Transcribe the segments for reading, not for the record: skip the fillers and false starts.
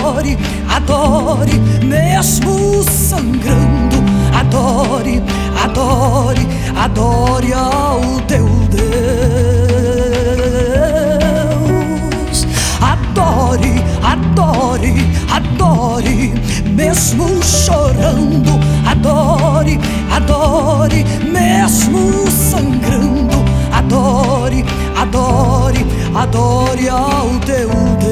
adore, adore, mesmo sangrando. Adore, adore, adore ao teu Deus. Adore, adore, adore, mesmo chorando. Adore, adore, mesmo sangrando. Adore, adore, adore ao teu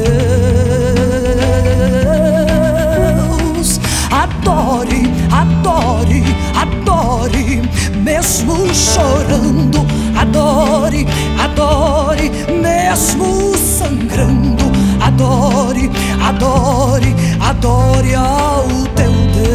Deus. Adore, adore, adore, mesmo chorando. Adore, adore, mesmo sangrando. Adore, adore, adore ao teu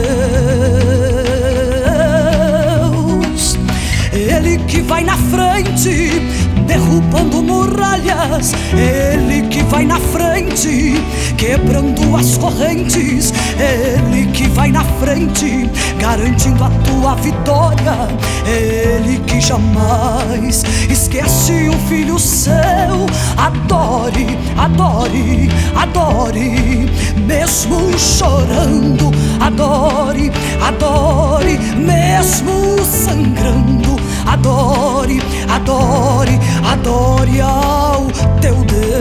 Deus. Ele que vai na frente, derrubando muralhas. Ele que vai na frente, quebrando as correntes. Ele que vai na frente, garantindo a tua vitória. Ele que jamais esquece um filho seu. Adore, adore, adore, mesmo chorando. Adore, adore, mesmo sangrando. Adore, adore, adore ao teu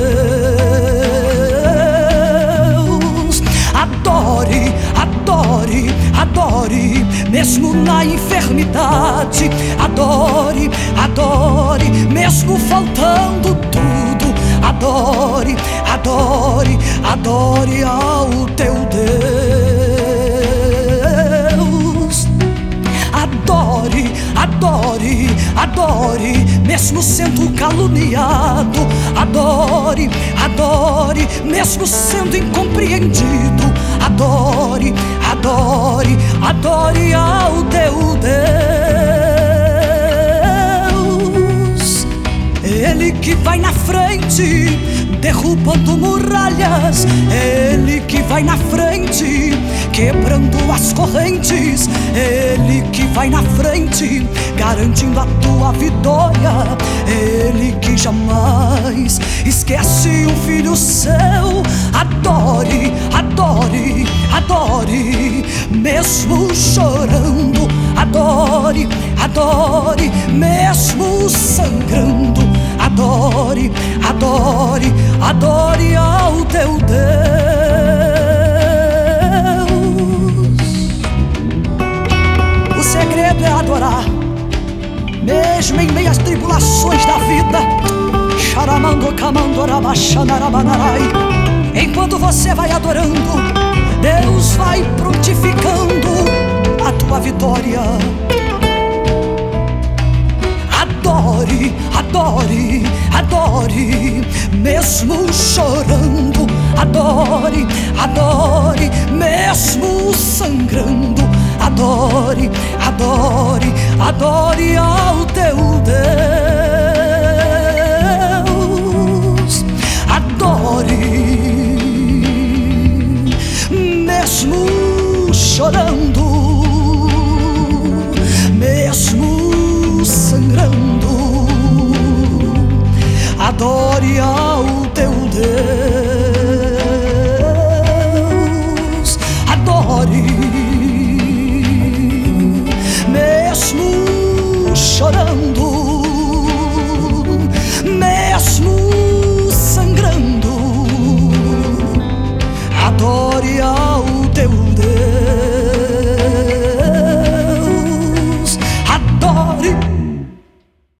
Deus. Adore, adore, adore, mesmo na enfermidade. Adore, adore, mesmo faltando tudo. Adore, adore, adore ao teu Deus. Adore, adore, adore, mesmo sendo caluniado. Adore, adore, mesmo sendo incompreendido. Adore, adore, adore ao teu Deus. Ele que vai na frente, derrubando muralhas. Ele que vai na frente, quebrando as correntes. Ele que vai na frente, garantindo a tua vitória. Ele que jamais esquece um filho seu. Adore, adore, adore, mesmo chorando. Adore, adore, mesmo sangrando. Adore, adore, adore ao teu Deus. O segredo é adorar, mesmo em meio às tribulações da vida. Charamando, camandorabachanarabanarai. Enquanto você vai adorando, Deus vai prontificando a tua vitória. Adore, adore, adore, mesmo chorando. Adore, adore, mesmo sangrando. Adore, adore, adore ao teu Deus. Adore, mesmo chorando, mesmo sangrando. Adore ao teu Deus.